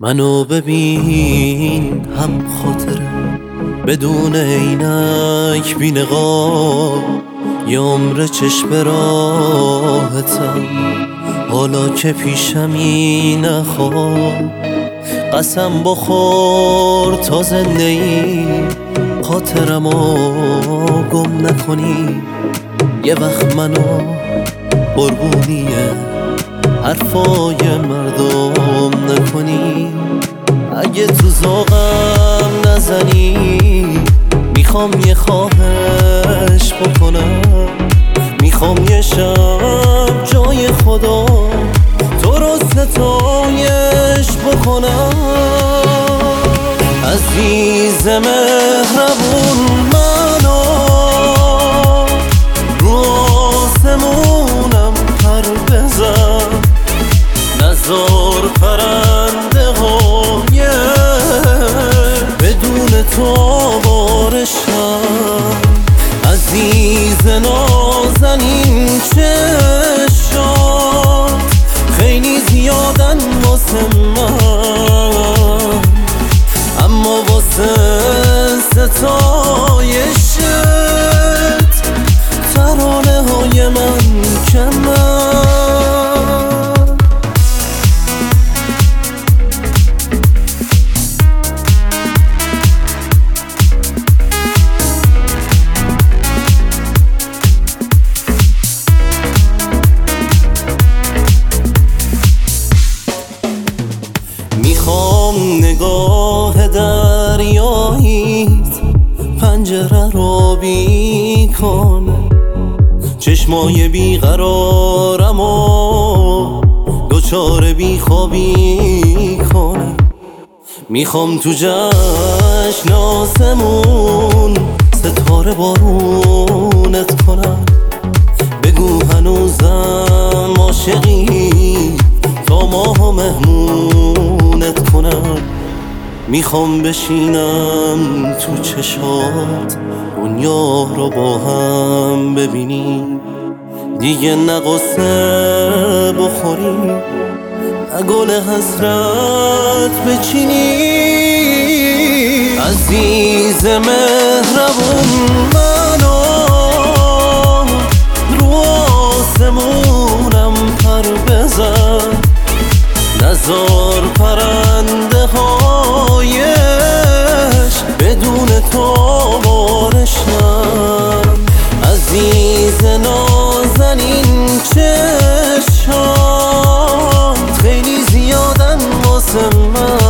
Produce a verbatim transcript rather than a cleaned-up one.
منو ببین هم خاطره بدون عینک بی نقاب، یه عمر چشم راحتم حالا که پیشمی نخواب. قسم بخور تا زنده ای خاطرمو گم نکنی، یه وقت منو قربونیه حرفای مردم نکنی. اگه تو ذوقم نزنی میخوام یه خواهش بکنم، میخوام یه شب جای خدا تو رو ستایش بکنم. عزیز مهربون منو رو آسمونم پر بزن، نزار پرنده های بدون تو بارشم. عزیز نازنین چشات خیلی زیادن واسه من، اما واسه ستایشت ترانه های من کمن. میخوام نگاه دریاییت پنجره رو بی کنه، چشمای بیقرارم و دوچار بی خوابی کنه. میخوام تو جشن آسمون ستاره بارونت کنم، بگو هنوزم عاشقی تا ماه مهمونت کنم. میخوام بشینم تو چشات دنیا رو با هم ببینیم، دیگه نه قصه بخوریم نه گل حسرت بچینیم. عزیز مهربون منو رو آسمونم پر بزن، نزار پرنده هایش بدون تو بارشم. عزیز نازنین چشات خیلی زیادن واسه من،